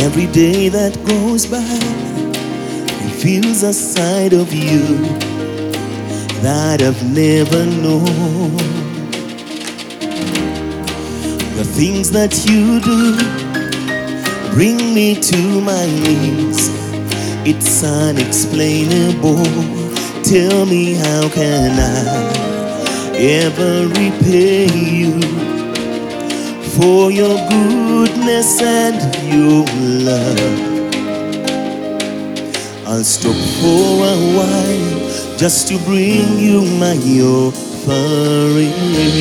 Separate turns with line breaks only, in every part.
Every day that goes by reveals a side of you that I've never known. The things that you do bring me to my knees. It's unexplainable. Tell me, how can I ever repay you for your goodness and your love? I'll stop for a while just to bring you my offering.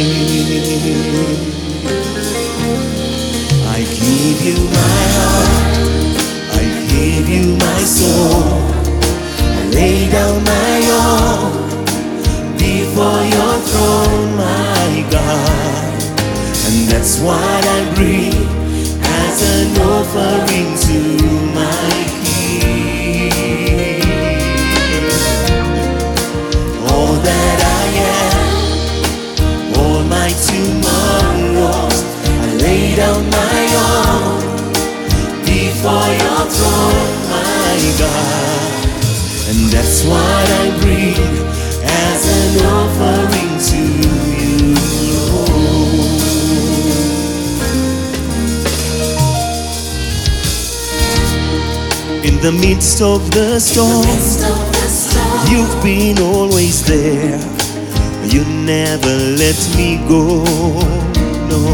I give you my heart, I give you my soul. I lay down my all before your throne, my God. And that's what I bring as an offering to my King. All that I am, all my tomorrows, I lay down my all before your throne, my God. And that's what I bring as an offering to you, Lord. In the midst of the storm, you've been always there. You never let me go, no.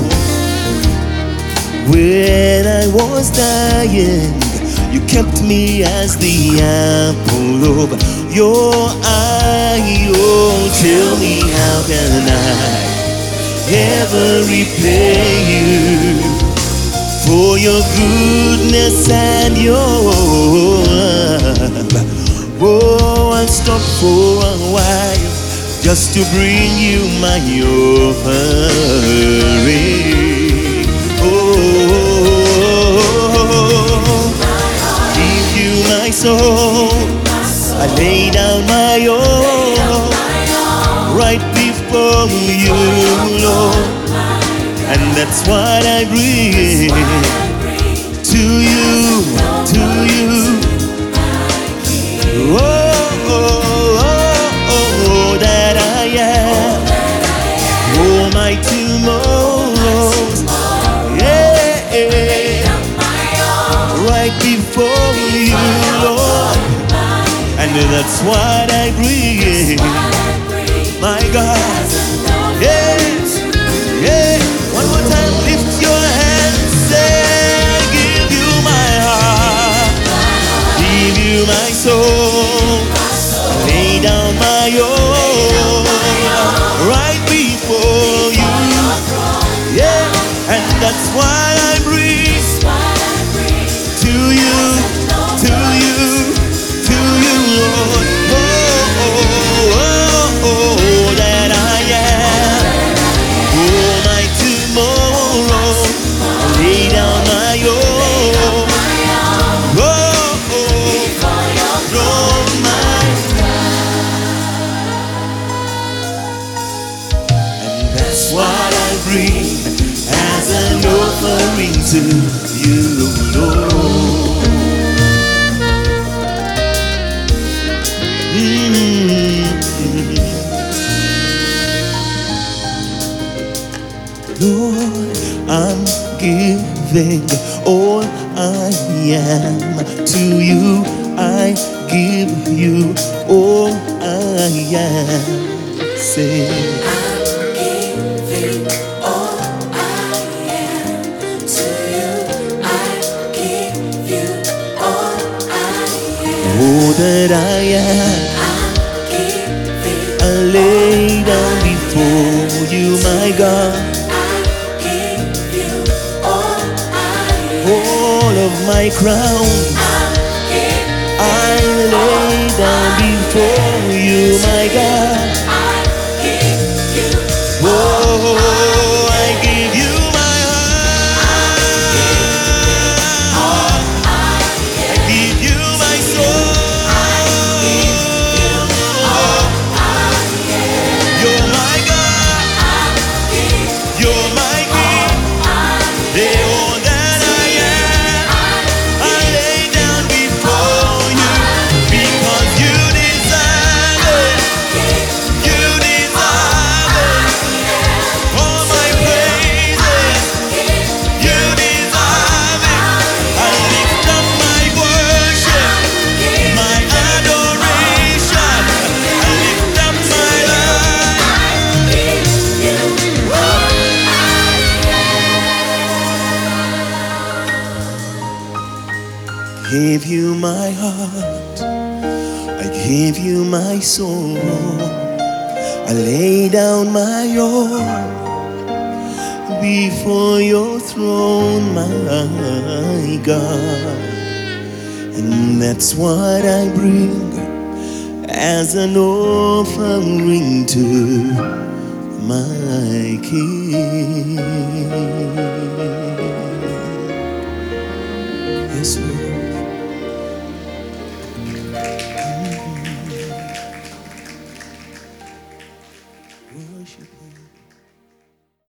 When I was dying, you kept me as the apple of your eye. Oh, tell me, how can I ever repay you for your goodness and your love? Oh, I'll stop for a while just to bring you my offering. Oh, give you my soul. I lay down my all right before you, Lord. And that's what I bring to you, to you. Oh, oh, oh, oh, that I am, oh, my tomorrows, yeah, right before you, Lord. And that's what I bring, my God, yes, yeah. One more time, lift your hands, say, I give you my heart, give you my soul, lay down my all, right before you, yeah, and that's why I bring to you, to you, to you, Lord. Oh, oh, oh, oh, that I am, oh, my tomorrow, lay down my all, oh, oh, from my God. And that's what I bring as an offering to you, Lord. Lord, I'm giving all I am to you. I give you all I am. Say,
I'm giving all I am to you. I give you all I am.
all that I am,
I'm giving
I lay down before you, my God.
I give you all I am.
All of my crown, I lay down before you, my God. Oh, I give you my heart. I give you my soul. You're my God. You're my King. They're all that I am. I give you my heart, I give you my soul, I lay down my all before your throne, my God. And that's what I bring as an offering to my King. Yes, Lord.